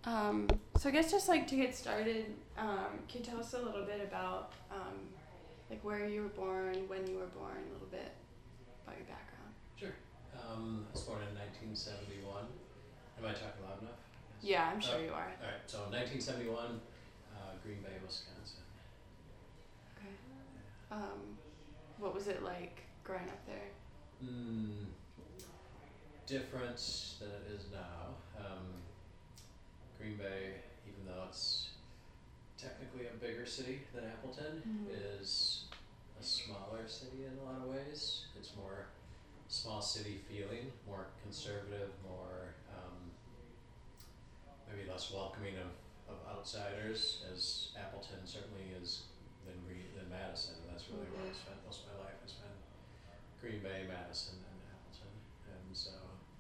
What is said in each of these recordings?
So I guess just like to get started, can you tell us a little bit about like where you were born, when you were born, a little bit about your background? Sure. I was born in 1971. Am I talking loud enough? Yes. Yeah, I'm sure you are. All right. So 1971, Green Bay, Wisconsin. Okay. What was it like growing up there? Different than it is now. Green Bay, even though it's technically a bigger city than Appleton, is a smaller city in a lot of ways. It's more small city feeling, more conservative, more maybe less welcoming of outsiders, as Appleton certainly is than Madison, and that's really where I spent most of my life. I spent Green Bay, Madison, and Appleton, and so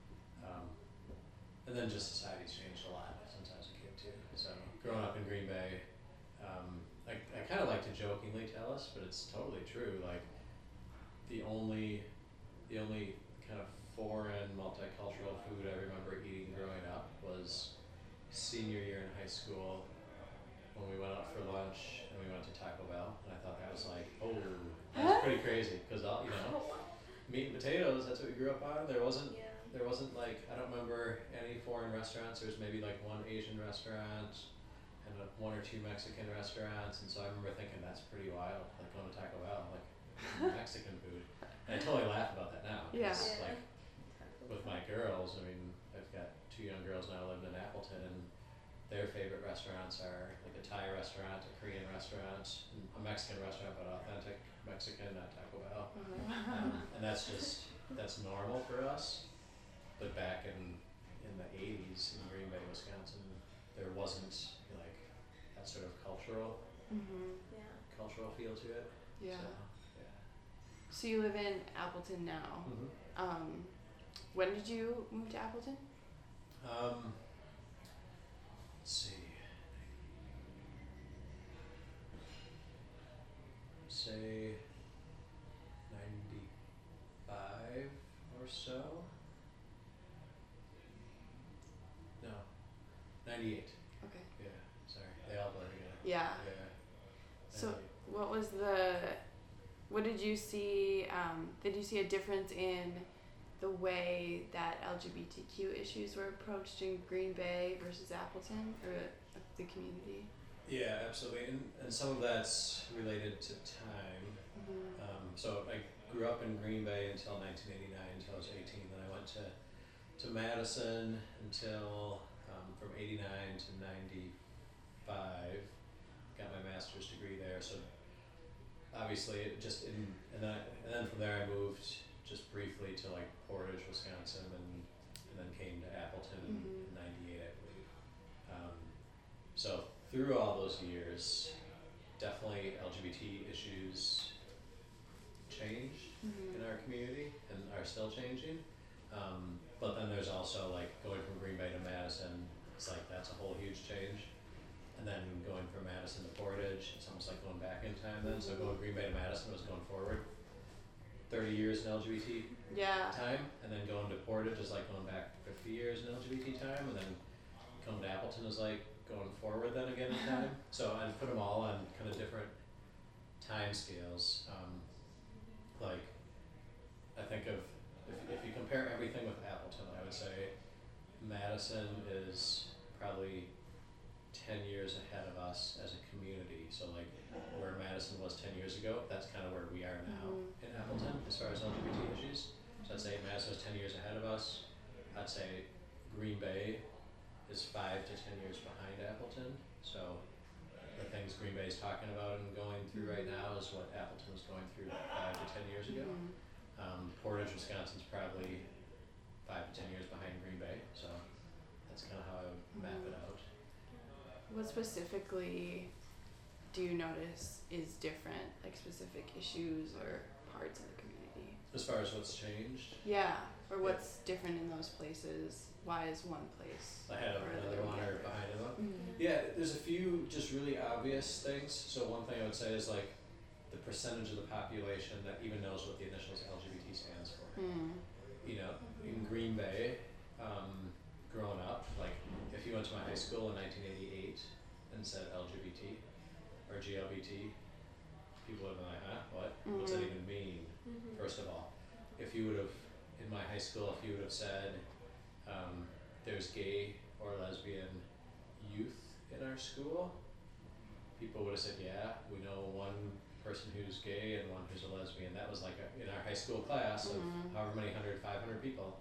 and then just society's changed a lot since I was a kid too. So growing up in Green Bay, I kind of like to jokingly tell us, but it's totally true. Like the only kind of foreign multicultural food I remember eating growing up was senior year in high school when we went out for lunch and we went to Taco Bell, and I thought that was like, oh, that's pretty crazy because meat and potatoes. That's what we grew up on. There wasn't like, I don't remember any foreign restaurants. There was maybe like one Asian restaurant and one or two Mexican restaurants, and so I remember thinking that's pretty wild, like going to Taco Bell, like Mexican food. And I totally laugh about that now. Yeah. Like with my girls, I mean, I've got two young girls now living in Appleton, and their favorite restaurants are like a Thai restaurant, a Korean restaurant, a Mexican restaurant, but authentic Mexican, not Taco Bell. And that's normal for us. But back in the 80s in Green Bay, Wisconsin, there wasn't like that sort of cultural feel to it. Yeah. So, So you live in Appleton now. When did you move to Appleton? Let's see. Say 95 or so. No, 98. Okay. Yeah, sorry. They all blur together. Yeah. Yeah. So what did you see, did you see a difference in the way that LGBTQ issues were approached in Green Bay versus Appleton, or the community? Yeah, absolutely. And some of that's related to time. So I grew up in Green Bay until 1989, until I was 18. Then I went to Madison until from 89 to 95. Got my master's degree there. So obviously and then from there I moved just briefly to like Portage, Wisconsin, and then came to Appleton in 98, I believe. So through all those years, definitely LGBT issues changed in our community and are still changing. But then there's also like going from Green Bay to Madison, it's like that's a whole huge change. And then going from Madison to Portage, it's almost like going back in time then. So going Green Bay to Madison was going forward 30 years in LGBT time, and then going to Portage is like going back 50 years in LGBT time, and then coming to Appleton is like going forward then again in time. So I'd put them all on kind of different time scales. Like I think of if you compare everything with Appleton, I would say Madison is probably 10 years ahead of us as a community. So like where Madison was 10 years ago, that's kind of where we are now in Appleton as far as LGBT issues. So I'd say Madison was 10 years ahead of us. I'd say Green Bay is 5 to 10 years behind Appleton. So the things Green Bay is talking about and going through right now is what Appleton was going through 5 to 10 years ago. Portage, Wisconsin's probably 5 to 10 years behind Green Bay. So that's kind of how I would map it out. What specifically do you notice is different, like specific issues or parts of the community? As far as what's changed? Yeah, or what's different in those places? Why is one place ahead of another one or behind another one? Yeah, there's a few just really obvious things. So one thing I would say is like the percentage of the population that even knows what the initials LGBT stands for. You know, in Green Bay, growing up, like if you went to my high school in 1988 and said LGBT or GLBT, people would have been like, huh, what? What's that even mean? First of all, if you would have, in my high school, if you would have said, there's gay or lesbian youth in our school, people would have said, yeah, we know one person who's gay and one who's a lesbian. That was like in our high school class of however many 500 people.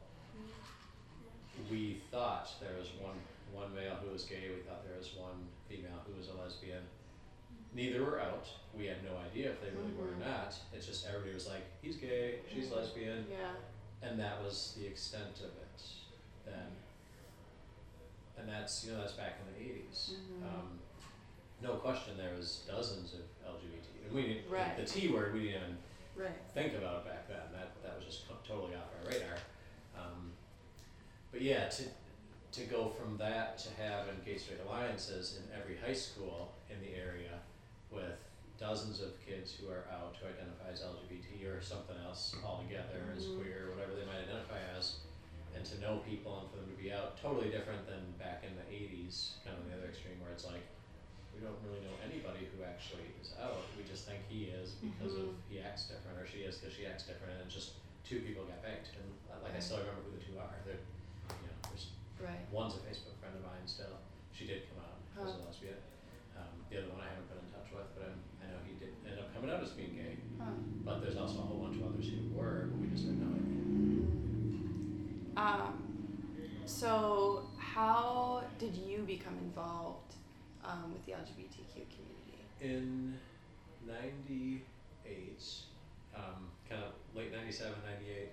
We thought there was one male who was gay, we thought there was one female who was a lesbian. Neither were out. We had no idea if they really were or not. It's just everybody was like, he's gay, she's lesbian. Yeah. And that was the extent of it then. And that's, that's back in the 80s. No question there was dozens of LGBT. And we didn't, the T word, we didn't even think about it back then. That was just totally off our radar. But yeah, to go from that to having gay straight alliances in every high school in the area with dozens of kids who are out, who identify as LGBT or something else altogether, as queer, whatever they might identify as, and to know people and for them to be out, totally different than back in the 80s, kind of the other extreme where it's like, we don't really know anybody who actually is out, we just think he is because of he acts different, or she is because she acts different, and just two people got banked, and like I still remember who the two are. They're, there's one's a Facebook friend of mine still. She did come out as a lesbian. The other one I haven't been in touch with, but I know he did end up coming out as being gay. But there's also a whole bunch of others who were, but we just didn't know it. So how did you become involved with the LGBTQ community? In 98, kind of late 97, 98,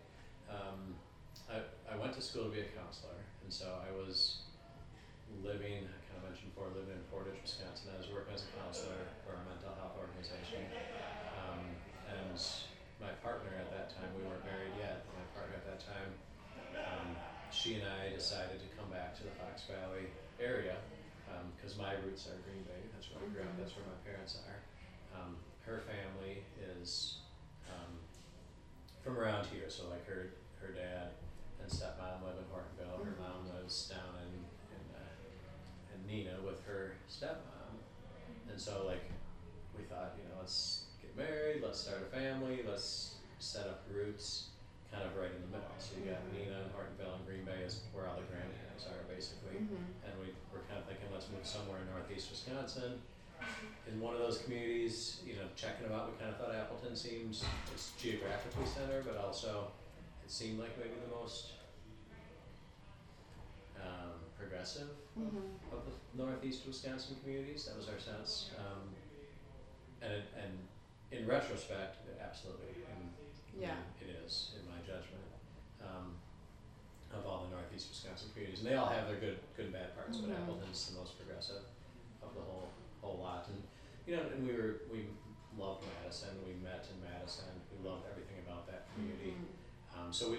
I went to school to be a counselor, and so I was living, I kind of mentioned before, living in Portage, Wisconsin. I was working as a counselor for a mental health organization, and my partner at that time, we weren't married yet, but my partner at that time, she and I decided to come back to the Fox Valley area, because my roots are Green Bay, that's where I grew up, that's where my parents are. Her family is from around here, so like her dad and stepmom live in Hortonville. Her mom lives down in Neenah with her stepmom, and so like we thought, let's get married, let's start a family, let's set up roots kind of right in the middle. So you got Neenah and Hortonville and Green Bay is where all the grandparents are basically, and we were kind of thinking let's move somewhere in northeast Wisconsin. In one of those communities, checking them out, we kind of thought Appleton seems, it's geographically centered, but also it seemed like maybe the most progressive of the northeast Wisconsin communities. That was our sense, and in retrospect, absolutely, it is in my judgment, of all the northeast Wisconsin communities, and they all have their good and bad parts, but Appleton's the most progressive of the whole lot. And and we loved Madison. We met in Madison. We loved everything about that community. So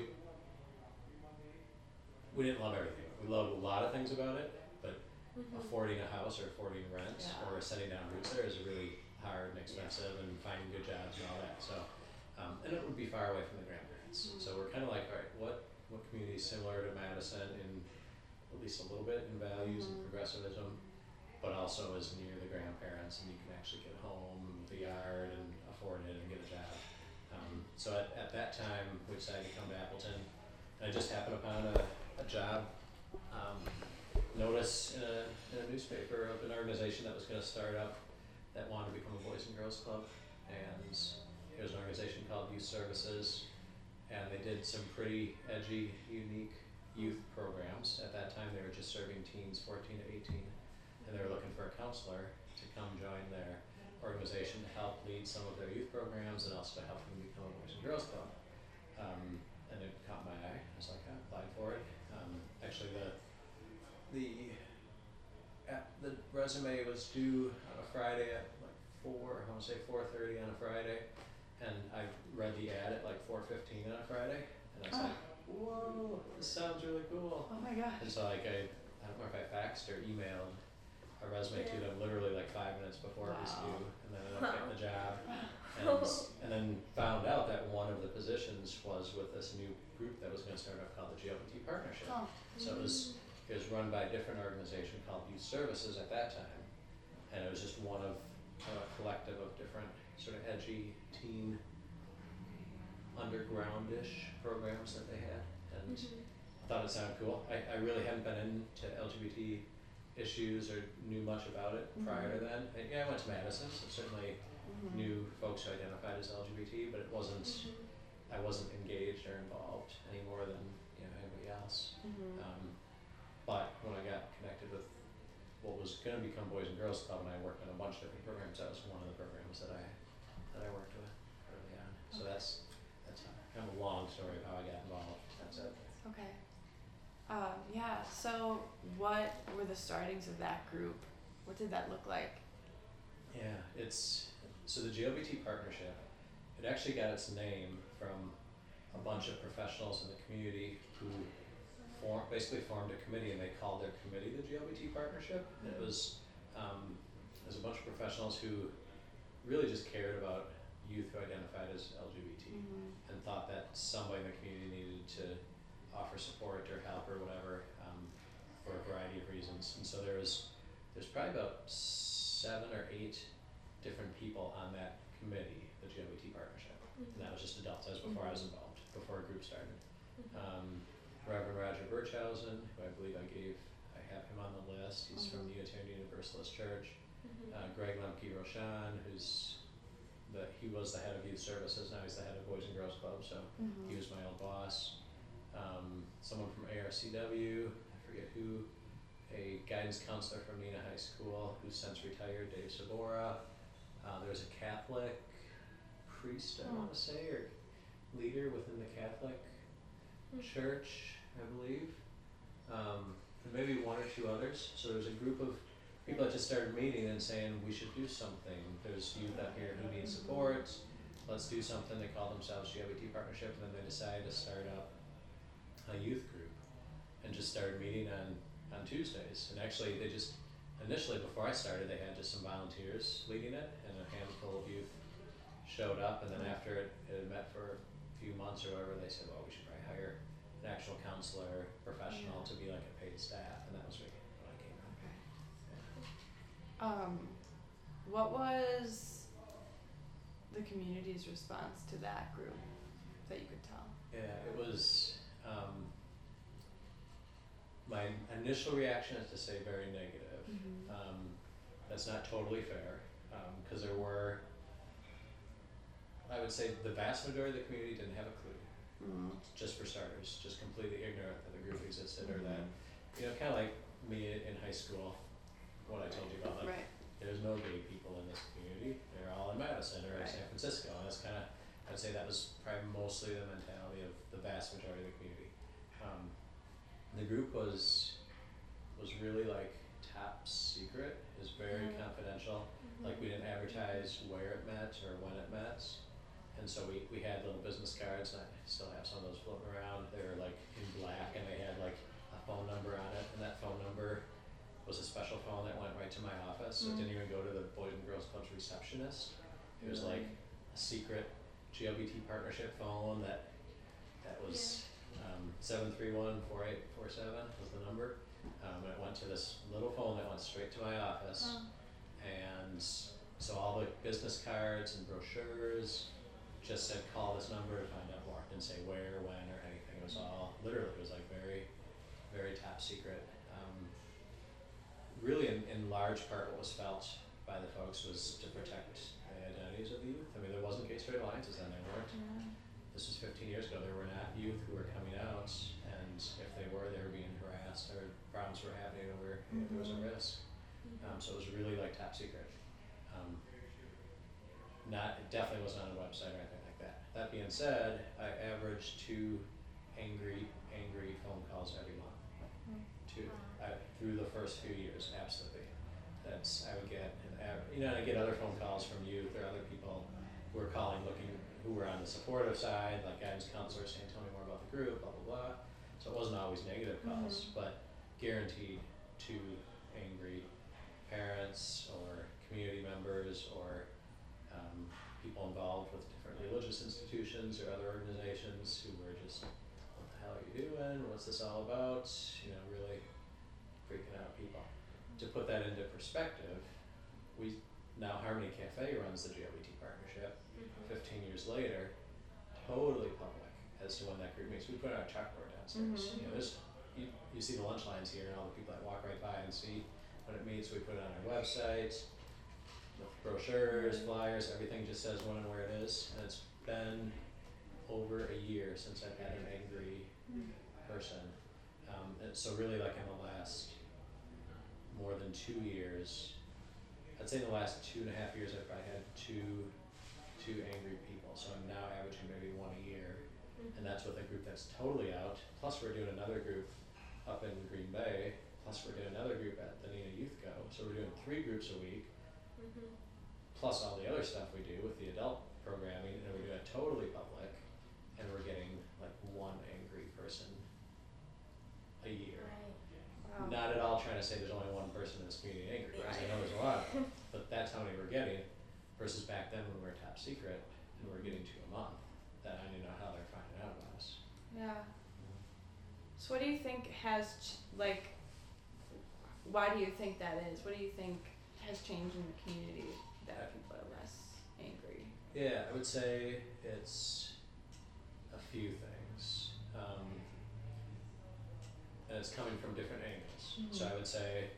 we didn't love everything. We loved a lot of things about it, but affording a house or affording rent or setting down roots there is really hard and expensive, and finding good jobs and all that. So and it would be far away from the grandparents. So we're kind of like, all right, what community is similar to Madison in at least a little bit in values and progressivism, but also is near the grandparents, and you can actually get home with a yard and afford it and get a job. So at that time, we decided to come to Appleton, and I just happened upon a job notice in a newspaper of an organization that was going to start up that wanted to become a Boys and Girls Club, and it was an organization called Youth Services, and they did some pretty edgy, unique youth programs. At that time, they were just serving teens 14 to 18. And they were looking for a counselor to come join their organization to help lead some of their youth programs and also to help them become a Boys and Girls Club. And it caught my eye. I was like, I applied for it. Actually, the resume was due on a Friday at like 4:30 on a Friday, and I read the ad at like 4:15 on a Friday, and I was like, whoa, this sounds really cool. Oh my gosh. And so like I don't know if I faxed or emailed a resume to them literally like 5 minutes before it was due, and then ended up getting the job, and then found out that one of the positions was with this new group that was going to start up called the GLBT Partnership. So it was It was run by a different organization called Youth Services at that time, and it was just one of a collective of different sort of edgy teen underground-ish programs that they had, and I thought it sounded cool. I really hadn't been into LGBT issues or knew much about it prior to then. I went to Madison, so certainly knew folks who identified as LGBT, but it wasn't, I wasn't engaged or involved any more than anybody else. But when I got connected with what was going to become Boys and Girls Club, and I worked on a bunch of different programs, that was one of the programs that I worked with early on. So that's kind of a long story of how I got involved. That's it. Okay. Yeah, so what were the startings of that group? What did that look like? Yeah, so the GLBT Partnership, it actually got its name from a bunch of professionals in the community who basically formed a committee, and they called their committee the GLBT Partnership. And it was a bunch of professionals who really just cared about youth who identified as LGBT and thought that somebody in the community needed to offer support or help or whatever for a variety of reasons. And so there's probably about 7 or 8 different people on that committee, the GLBT Partnership, and that was just adults. That was before I was involved, before a group started. Reverend Roger Birchhausen, who I believe I have him on the list. He's from the Unitarian Universalist Church. Greg Lemke Roshan, he was the head of Youth Services, now he's the head of Boys and Girls Club, so he was my old boss. Someone from ARCW, I forget who, a guidance counselor from Neenah High School, who's since retired, Dave Sabora. There's a Catholic priest, I want to say, or leader within the Catholic Church, I believe, and maybe 1 or 2 others. So there's a group of people that just started meeting and saying we should do something. There's youth out here who need support. Let's do something. They call themselves GLBT Partnership, and then they decided to start up a youth group and just started meeting on Tuesdays. And actually, they just initially, before I started, they had just some volunteers leading it, and a handful of youth showed up. And then after it had met for a few months or whatever, they said, well, we should probably hire an actual counselor professional to be like a paid staff, and that was me when I came in. What was the community's response to that group that you could tell? Yeah, it was, my initial reaction is to say very negative. That's not totally fair, because there were, I would say the vast majority of the community didn't have a clue. Just for starters, just completely ignorant that the group existed, or that, kind of like me in high school, what I told you about, like, there's no gay people in this community, they're all in Madison or San Francisco, and that's kind of, I'd say that was probably mostly the mentality of the vast majority of the community. The group was really like top secret, it was very confidential, like we didn't advertise where it met or when it met. And so we had little business cards, and I still have some of those floating around. They were like in black, and they had like a phone number on it, and that phone number was a special phone that went right to my office. So it didn't even go to the Boys and Girls Club's receptionist. It was like a secret GLBT Partnership phone that was 731-4847 was the number. And it went to this little phone that went straight to my office. And so all the business cards and brochures just said call this number to find out more. Didn't say where, when, or anything. It was all, literally, it was like very, very top secret. Really in large part what was felt by the folks was to protect the identities of the youth. I mean, there wasn't gay straight alliances then, there weren't. This was 15 years ago. There were not youth who were coming out, and if they were being harassed or problems were happening, or there was a risk. So it was really like top secret. It definitely wasn't on a website or anything like that. That being said, I averaged 2 angry phone calls every month. 2 through the first few years, absolutely. I would get and I get other phone calls from youth or other people who are calling who were on the supportive side, like guidance counselors saying, tell me more about the group, blah, blah, blah. So it wasn't always negative calls, but guaranteed 2 angry parents or community members or people involved with different religious institutions or other organizations who were just, what the hell are you doing? What's this all about? Really put that into perspective, we now Harmony Cafe runs the GLBT partnership. 15 years later, totally public as to when that group meets. We put it on a chalkboard downstairs. You know, you see the lunch lines here and all the people that walk right by and see when it meets. We put it on our website, the brochures, flyers, everything just says when and where it is. And it's been over a year since I've had an angry person. And so really like in the last more than 2 years, I'd say in the last 2.5 years I've probably had two angry people. So I'm now averaging maybe one a year. And that's with a group that's totally out. Plus we're doing another group up in Green Bay. Plus we're doing another group at the Neenah Youth Go. So we're doing 3 groups a week. Plus all the other stuff we do with the adult programming, and we're doing it totally public. And we're getting like one angry person a year. Wow. Not at all trying to say there's only one person in this community angry, because I know there's a lot of them. But that's how many we're getting, versus back then when we were top secret and we were getting 2 a month. That I didn't know how they're finding out about us. Yeah. So what do you think why do you think that is? What do you think has changed in the community that people are less angry? Yeah, I would say it's a few things. And it's coming from different angles. So I would say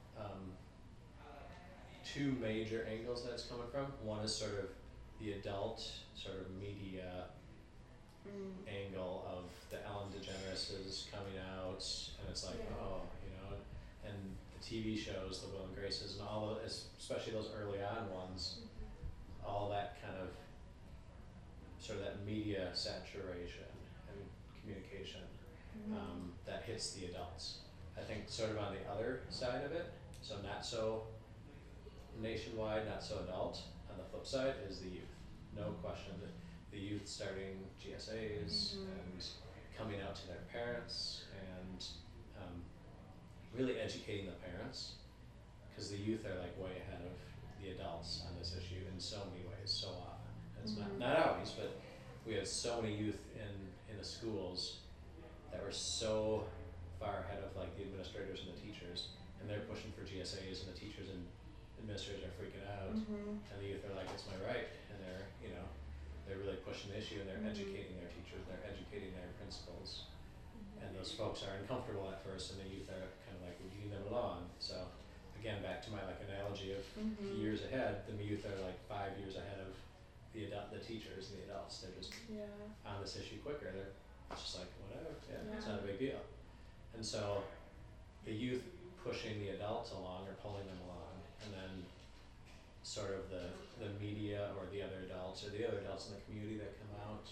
2 major angles that it's coming from. One is sort of the adult sort of media angle of the Ellen DeGeneres is coming out, and it's like, and the TV shows, the Will and Graces, and all of it, especially those early on ones, all that kind of sort of that media saturation and communication that hits the adults. I think sort of on the other side of it, so not so nationwide, not so adult, on the flip side is the youth. No question. The youth starting GSAs and coming out to their parents and really educating the parents, because the youth are like way ahead of the adults on this issue in so many ways, so often. It's not always, but we had so many youth in the schools that were so far ahead of like the administrators and the teachers, and they're pushing for GSAs, and the teachers and administrators are freaking out, and the youth are like, it's my right, and they're really pushing the issue, and they're educating their teachers, they're educating their principals, and those folks are uncomfortable at first, and the youth are kind of like leading them along. So again, back to my like analogy of years ahead, the youth are like 5 years ahead of the teachers and the adults. They're just on this issue quicker. They're just like, whatever, it's not a big deal. And so the youth pushing the adults along or pulling them along, and then sort of the media or the other adults in the community that come out,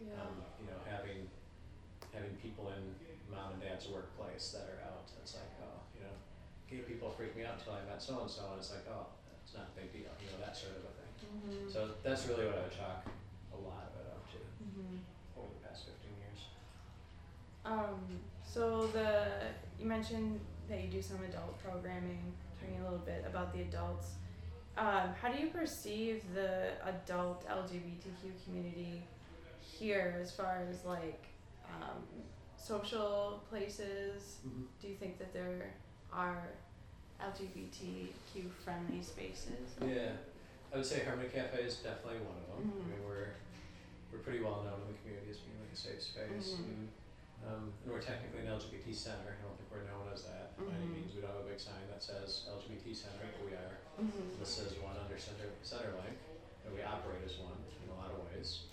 having people in mom and dad's workplace that are out. It's like, gay people freak me out until I met so and so, and it's like, it's not a big deal, that sort of a thing. So that's really what I would chalk a lot of it up to over the past 15 years. So you mentioned that you do some adult programming, talking a little bit about the adults. How do you perceive the adult LGBTQ community here as far as like social places? Do you think that there are LGBTQ friendly spaces? Yeah, I would say Harmony Cafe is definitely one of them. I mean, we're pretty well known in the community as being like a safe space, and we're technically an LGBT center. I don't think we're known as that by any means. We don't have a big sign that says LGBT center, but we are. This is one under Centerlink, and we operate as one in a lot of ways.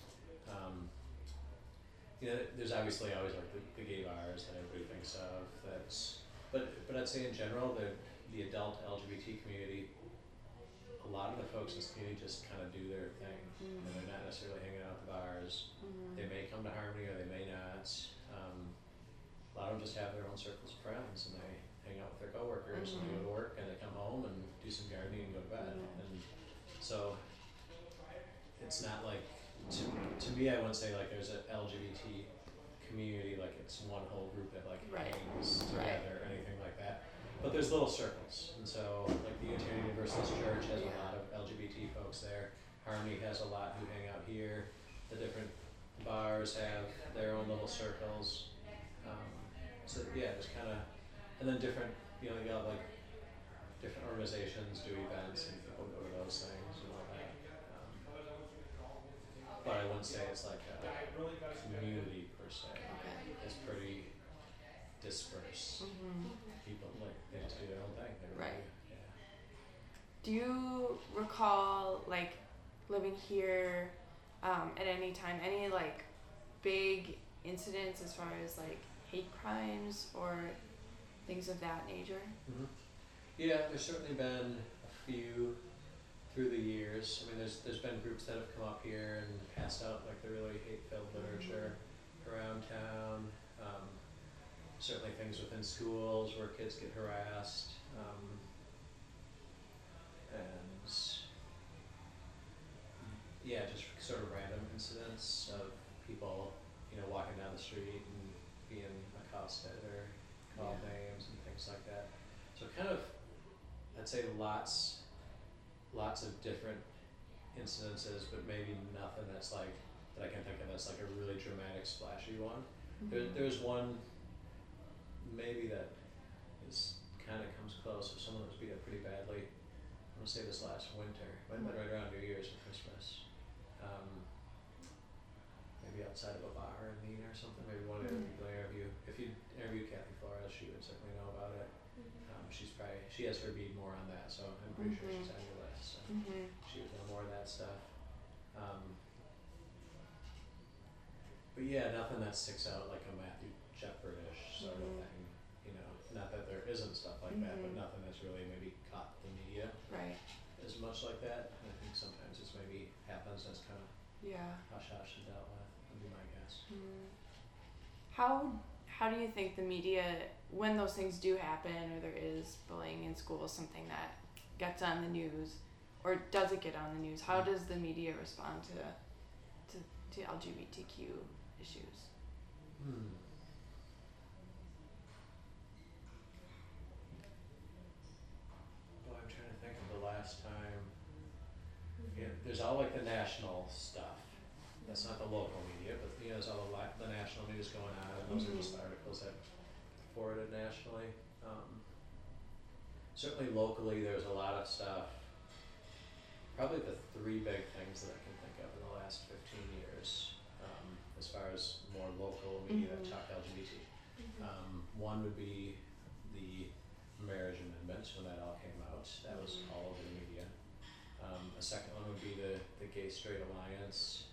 There's obviously always like the gay bars that everybody thinks of. But I'd say in general, the adult LGBT community, a lot of the folks in this community just kind of do their thing, and they're not necessarily hanging out at the bars. They may come to Harmony or they may not. A lot of them just have their own circles of friends, and they hang out with their coworkers, and they go to work, and they come home and do some gardening and go to bed. And so it's not like, to me, I wouldn't say like there's an LGBT community, like it's one whole group that like hangs together or anything like that. But there's little circles, and so like the Unitarian Universalist Church has a lot of LGBT folks there. Harmony has a lot who hang out here. The different bars have their own little circles. So yeah, just kind of, and then different, you got like different organizations do events and people go to those things and all that. But I wouldn't say it's like a community per se. Okay. It's pretty dispersed. People like they just do their own thing. They really Right. do. Yeah. Do you recall like living here at any time, any like big incidents as far as like hate crimes or things of that nature? Yeah, there's certainly been a few through the years. I mean, there's been groups that have come up here and passed out like the really hate-filled literature around town. Certainly things within schools where kids get harassed, and yeah, just sort of random incidents of people, walking down the street and being accosted or called names and things like that. So kind of, I'd say lots of different incidences, but maybe nothing that's like, that I can think of that's like a really dramatic, splashy one. There's one maybe that is kind of comes close. If someone was beat up pretty badly, I'm gonna say this last winter, might have been right around New Year's or Christmas. Maybe outside of a bar in Maine or something. Maybe one of the other people I interview. If you interview Kathy Flores, she would certainly know about it. She has her bead more on that, so I'm pretty sure she's on your list. So she would know more of that stuff. But yeah, nothing that sticks out like a Matthew Shepard-ish sort of thing. Not that there isn't stuff like that, but nothing that's really maybe caught the media Right. as much like that. And I think sometimes it's maybe happens and it's kind of hush-hush and dealt with, would be my guess. How do you think the media, when those things do happen or there is bullying in school, something that gets on the news, or does it get on the news, how does the media respond to LGBTQ issues? Well, I'm trying to think of the last time. Yeah, there's all like the national stuff. That's not the local media, but there's all the national news going on, and those are just articles that forwarded nationally. Certainly locally, there's a lot of stuff. Probably the three big things that I can think of in the last 15 years, as far as more local media that talk LGBT. One would be the marriage amendment when that all came out. That was all over the media. A second one would be the Gay Straight Alliance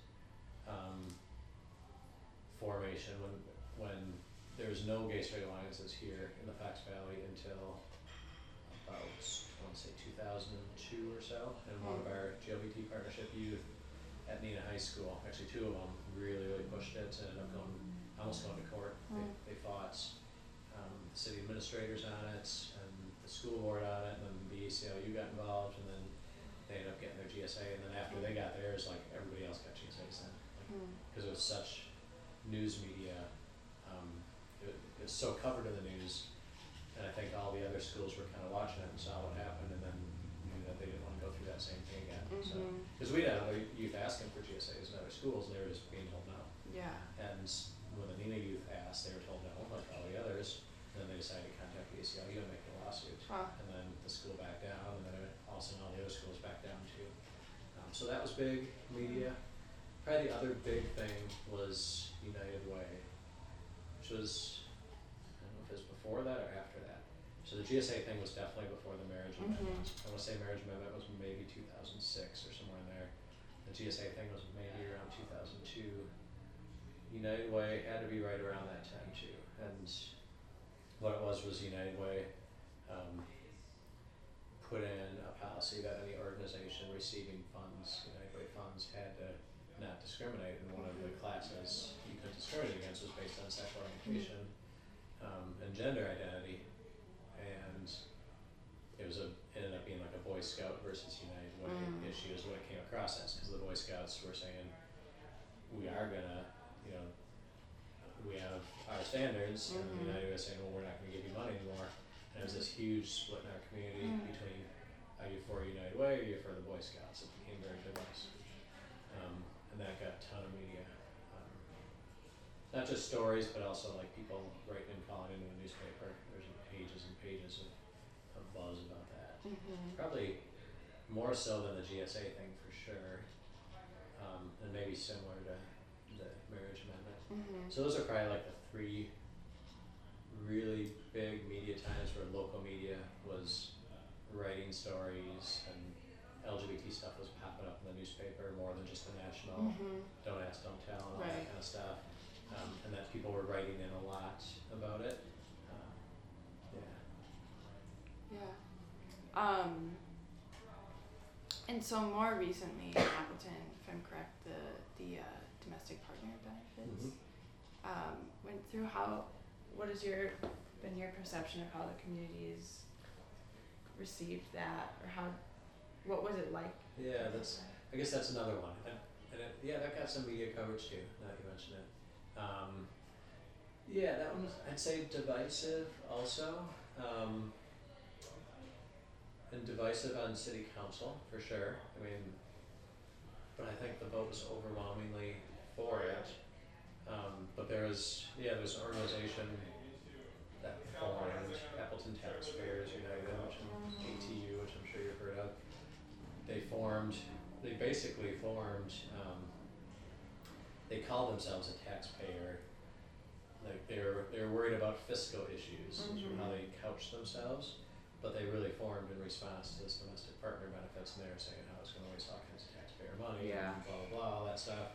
formation when there was no Gay Straight Alliances here in the Fox Valley until about, I want to say 2002 or so, and one of our GLBT partnership youth at Neenah High School, actually two of them really pushed it and ended up almost going to court. They fought the city administrators on it and the school board on it, and then the ACLU got involved, and then they ended up getting their GSA, and then after they got theirs, like everybody else got GSAs then, because it was such news media, it was so covered in the news, and I think all the other schools were kind of watching it and saw what happened, and then knew that they didn't want to go through that same thing again. So, because we had other youth asking for GSAs in other schools, and they were just being told no. Yeah. And when the Neenah youth asked, they were told no, like all the others. And then they decided to contact the ACLU and make a lawsuit. And then the school backed down, and then also all the other schools backed down too. So that was big media. Probably the other big thing was United Way, which was, I don't know if it was before that or after that. So the GSA thing was definitely before the marriage amendment. I want to say marriage amendment was maybe 2006 or somewhere in there. The GSA thing was maybe around 2002. United Way had to be right around that time too. And what it was United Way put in a policy that any organization receiving funds, United Way funds, had to not discriminate, and one of the classes you could discriminate against was based on sexual orientation and gender identity, and it ended up being like a Boy Scout versus United Way issue is what it came across as, because the Boy Scouts were saying, we are gonna, we have our standards, and the United Way was saying, well, we're not gonna give you money anymore. And there was this huge split in our community between, are you for United Way or are you for the Boy Scouts? It became very divisive. And that got a ton of media. Not just stories, but also like people writing and calling into the newspaper. There's pages and pages of buzz about that. Probably more so than the GSA thing for sure, and maybe similar to the marriage amendment. So those are probably like the three really big media times where local media was writing stories and LGBT stuff was popping up in the newspaper more than just the national don't ask, don't tell and all that kind of stuff. And that people were writing in a lot about it. And so more recently in Appleton, if I'm correct, the domestic partner benefits went through. What has been your perception of how the community's received that, or what was it like? Yeah, I guess that's another one, and that got some media coverage too. Now that you mention it, that one was, I'd say, divisive also, and divisive on city council for sure. I mean, but I think the vote was overwhelmingly for it. But there's an organization that formed, Appleton Taxpayers United, which ATU, which I'm sure you've heard of. They basically formed, they called themselves a taxpayer. Like they were worried about fiscal issues, which is how they couched themselves, but they really formed in response to this domestic partner benefits, and they were saying how it's going to waste all kinds of taxpayer money and blah blah blah, all that stuff.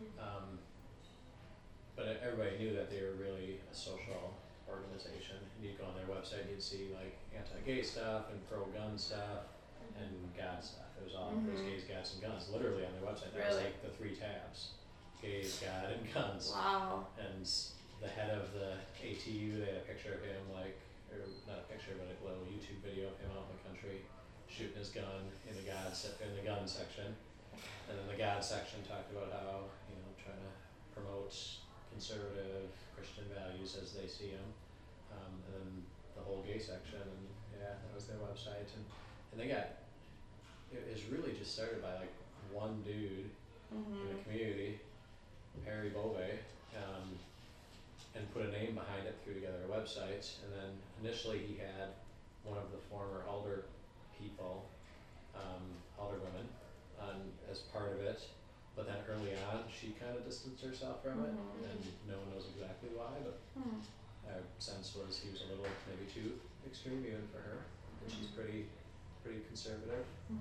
But everybody knew that they were really a social organization. And you'd go on their website, you'd see like anti-gay stuff and pro-gun stuff and God stuff. It was all there's gays, gads, and guns. Literally on their website, that was like the 3 tabs: gays, God, and guns. Wow. And the head of the ATU, they had a picture of him, or not a picture, but a little YouTube video of him out in the country shooting his gun in the gun section. And then the God section talked about how trying to promote conservative Christian values as they see them, and then the whole gay section, and that was their website, and they got, it was really just started by like one dude in the community, Harry Bove, and put a name behind it, threw together a website, and then initially he had one of the former alderwomen as part of it. But then early on, she kind of distanced herself from it, and no one knows exactly why, but our sense was he was a little maybe too extreme even for her, and she's pretty conservative.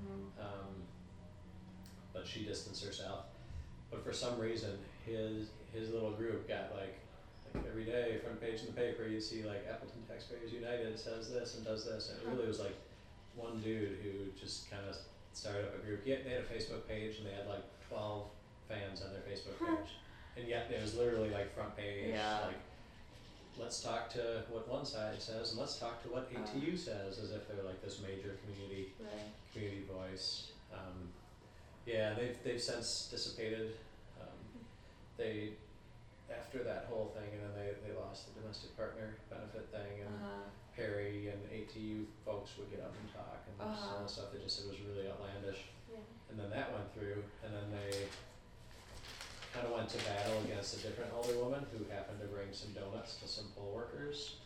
But she distanced herself. But for some reason, his little group got like every day, front page in the paper, you'd see like Appleton Taxpayers United says this and does this, and it really was like one dude who just kind of started up a group. They had a Facebook page, and they had like 12 fans on their Facebook page, and yet it was literally like front page, like let's talk to what one side says and let's talk to what ATU says, as if they're like this major community voice. They've since dissipated. They after that whole thing, and then they lost the domestic partner benefit thing, and Perry and ATU folks would get up and talk, and some of the stuff they just said was really outlandish. And then that went through, and then they kind of went to battle against a different alderwoman who happened to bring some donuts to some poll workers.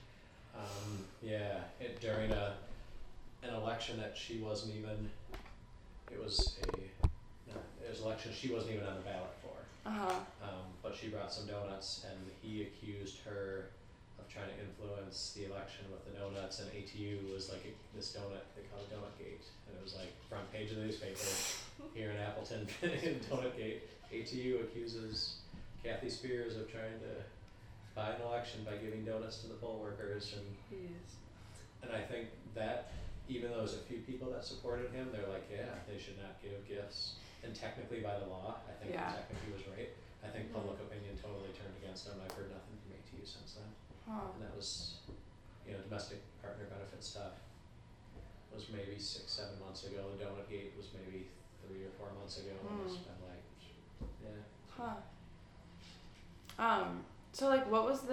During an election that she wasn't even, it was an election she wasn't even on the ballot for. But she brought some donuts, and he accused her of trying to influence the election with the donuts, and ATU was like this donut, they call it Donut Gate, and it was like front page of the newspaper here in Appleton in Donut Gate. ATU accuses Kathy Spears of trying to buy an election by giving donuts to the poll workers, and I think that even though there's a few people that supported him, they're like, they should not give gifts, and technically by the law, I think technically he was right. I think public opinion totally turned against him. I've heard nothing from ATU since then. And that was, domestic partner benefit stuff was maybe 6-7 months ago. The Donut Gate was maybe 3 or 4 months ago. And it's been like, So like,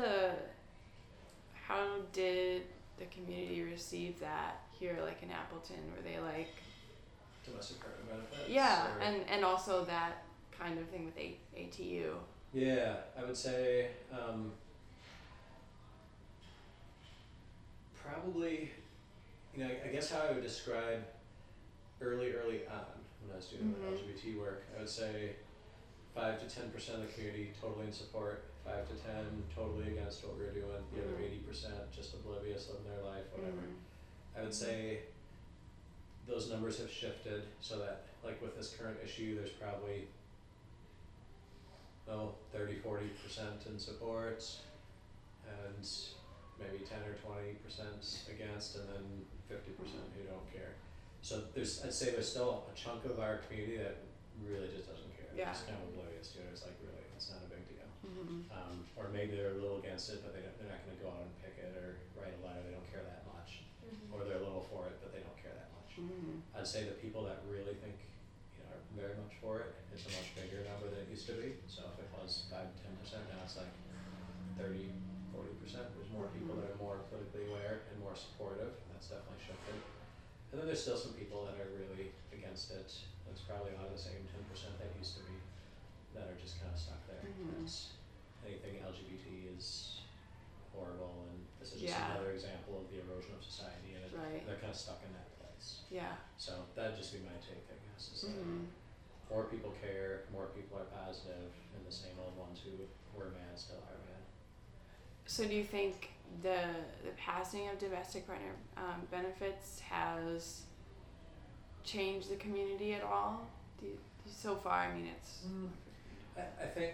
how did the community receive that here, like in Appleton? Were they like domestic partner benefits? Yeah, and also that kind of thing with ATU. Yeah, I would say probably I guess how I would describe early on when I was doing the LGBT work, I would say 5 to 10% of the community totally in support, 5 to 10 totally against what we were doing, the other 80% just oblivious, living their life, whatever. I would say those numbers have shifted so that, like with this current issue, there's probably 30-40% in support and maybe 10 or 20% against, and then 50% who don't care. So I'd say there's still a chunk of our community that really just doesn't care. Yeah. It's kind of oblivious to it. It's like, really, it's not a big deal. Or maybe they're a little against it, but they're not going to go out and picket or write a letter. They don't care that much. Or they're a little for it, but they don't care that much. I'd say the people that really think, are very much for it, it's a much bigger number than it used to be. So if it was 5 to 10%, now it's like 30-40%. There's more people that are more politically aware and more supportive. That's definitely shifted. And then there's still some people that are really against it. That's probably a lot of the same 10% that used to be, that are just kind of stuck there. That's, anything LGBT is horrible, and this is just another example of the erosion of society, and they're kind of stuck in that place. Yeah. So that'd just be my take, I guess, is that more people care, more people are positive, and the same old ones who were mad still are mad. So do you think the passing of domestic partner benefits has changed the community at all? So far, I mean, it's... I think,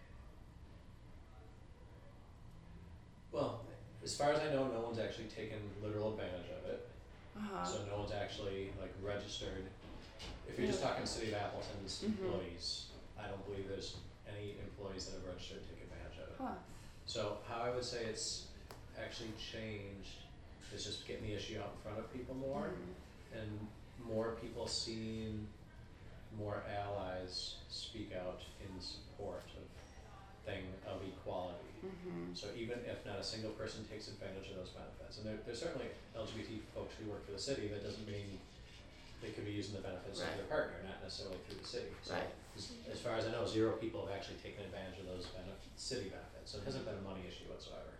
well, as far as I know, no one's actually taken literal advantage of it. So no one's actually registered. If you're just talking City of Appleton's employees, I don't believe there's any employees that have registered to take advantage of it. So how I would say it's actually changed is just getting the issue out in front of people more, and more people seeing more allies speak out in support of equality. So even if not a single person takes advantage of those benefits, and there's certainly LGBT folks who work for the city, that doesn't mean they could be using the benefits of their partner, not necessarily through the city. So as far as I know, 0 people have actually taken advantage of those city benefits. So it hasn't been a money issue whatsoever.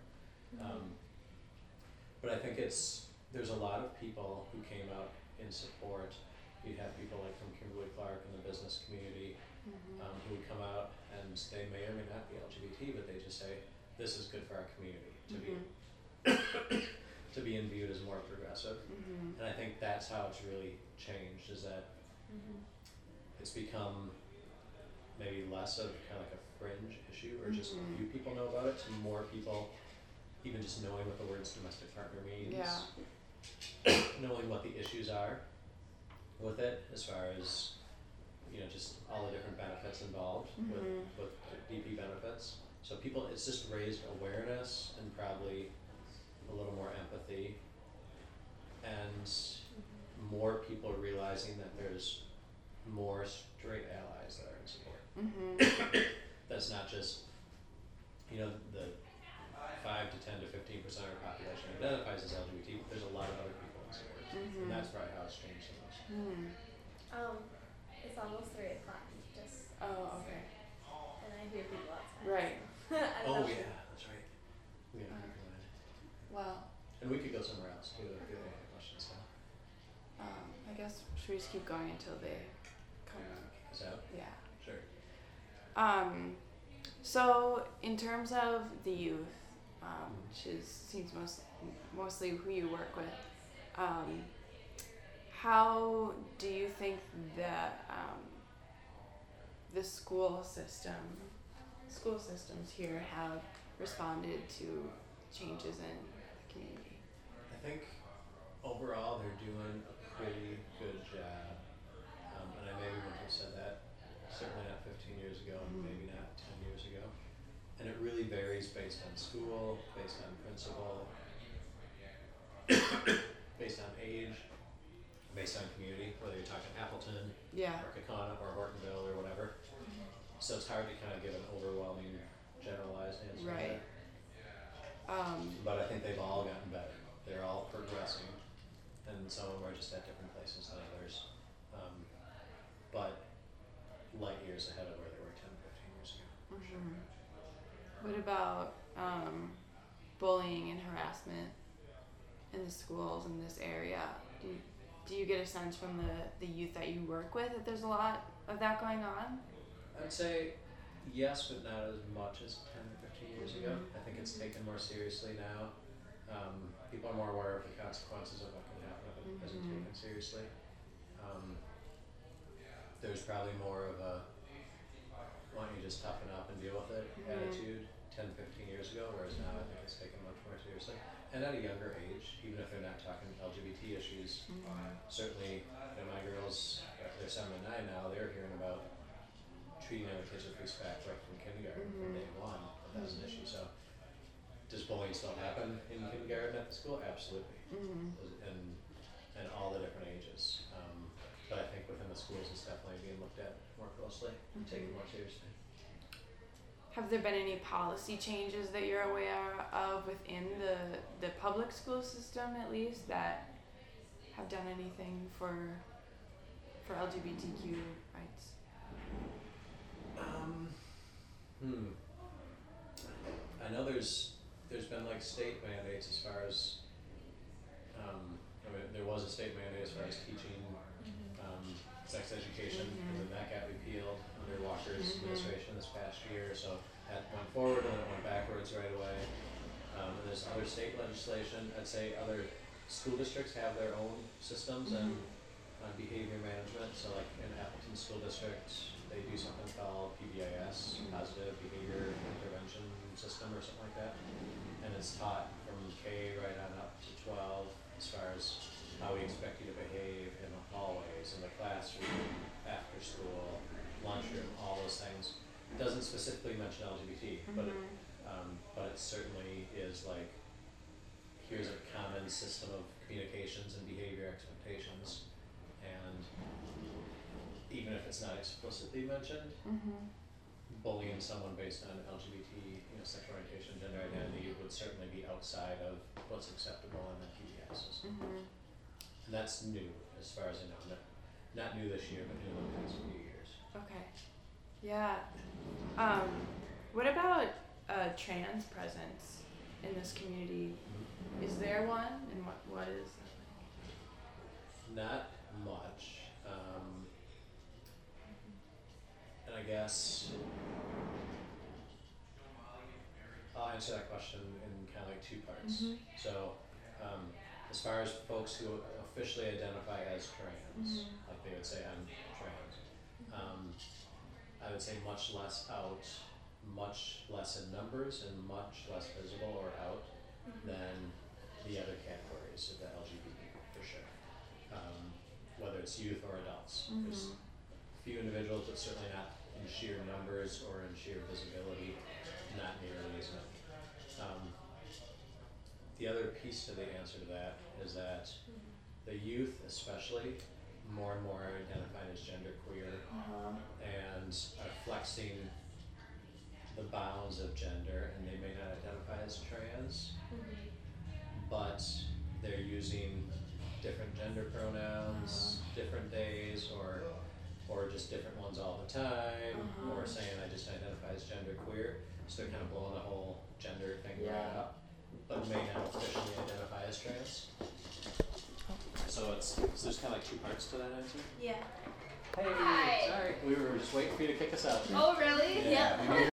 But I think there's a lot of people who came out in support. You'd have people like from Kimberly Clark in the business community who would come out, and they may or may not be LGBT, but they just say, this is good for our community to be to be viewed as more progressive. And I think that's how it's really changed, is that it's become maybe less of kind of like a fringe issue, or just a few people know about it, to more people even just knowing what the words domestic partner means, knowing what the issues are with it, as far as just all the different benefits involved with DP benefits. So people, it's just raised awareness and probably a little more empathy, and more people realizing that there's more straight allies that are in support. That's not just the 5 to 10 to 15% of our population identifies as LGBT, but there's a lot of other people in support, and that's probably how it's changed the most. It's almost 3 o'clock. Just okay. and I hear people outside. Right. Oh yeah, that's right. Yeah. Well. And we could go somewhere else too if you have any questions. I guess should we just keep going until they come? Is that? Yeah. Sure. So in terms of the youth, which seems mostly who you work with, how do you think that the school systems here have responded to changes in the community? I think overall they're doing a pretty good job, and I maybe wouldn't have said that, certainly not 15 years ago, and maybe not 10 years ago. And it really varies based on school, based on principal, based on age, based on community, whether you're talking Appleton, or Kaukauna, or Hortonville, or whatever. So it's hard to kind of give an overwhelming, generalized answer. Right. But I think they've all gotten better. They're all progressing, and some of them are just at different places than others. But light years ahead of where they were 10, 15 years ago. What about bullying and harassment? in the schools in this area? Do you get a sense from the youth that you work with that there's a lot of that going on? I'd say yes, but not as much as 10 or 15 years ago. I think it's taken more seriously now. People are more aware of the consequences of what can happen if it isn't taken seriously. There's probably more of a why don't you just toughen up and deal with it attitude 10, 15 years ago, whereas now I think it's taken much more seriously. And at a younger age, even if they're not talking LGBT issues, certainly my girls, they're 7 and 9 now, they're hearing about treating other kids with respect right from kindergarten, from day one, if that's an issue. So does bullying still happen in kindergarten at the school? Absolutely. And all the different ages. But I think within the schools it's definitely being looked at more closely and taken more seriously. Have there been any policy changes that you're aware of within the public school system, at least, that have done anything for LGBTQ rights? I know there's been like state mandates as far as there was a state mandate as far as teaching sex education, and then that got repealed under Walker's administration this past year. So that went forward and then it went backwards right away. And there's other state legislation. I'd say other school districts have their own systems and behavior management. So like in Appleton School District, they do something called PBIS, Positive Behavior Intervention System or something like that. And it's taught from K right on up to 12 as far as how we expect you to behave in the hallways, in the classroom, after school, lunchroom, all those things. It doesn't specifically mention LGBT, but it certainly is like, here's a common system of communications and behavior expectations, and even if it's not explicitly mentioned, bullying someone based on LGBT, sexual orientation, gender identity would certainly be outside of what's acceptable in the PBI system. And that's new, as far as I know. Not new this year, but new in the past few years. Okay. Yeah. What about trans presence in this community? Is there one, and what is that like? Not much. And I guess I'll answer that question in kind of like 2 parts. So, as far as folks who officially identify as trans, like they would say, I'm trans, I would say much less out, much less in numbers, and much less visible or out than the other categories of the LGBT, for sure. Whether it's youth or adults. There's a few individuals, but certainly not in sheer numbers or in sheer visibility, not nearly as many. The other piece to the answer to that is that the youth especially more and more are identified as genderqueer and are flexing the bounds of gender, and they may not identify as trans, but they're using different gender pronouns, different days, or just different ones all the time, or saying I just identify as genderqueer. So they're kind of blowing the whole gender thing right up, but may not officially identify as trans. So there's kind of like 2 parts to that answer. Yeah. Hey, Hi. sorry, we were just waiting for you to kick us out. Oh, really? Yeah.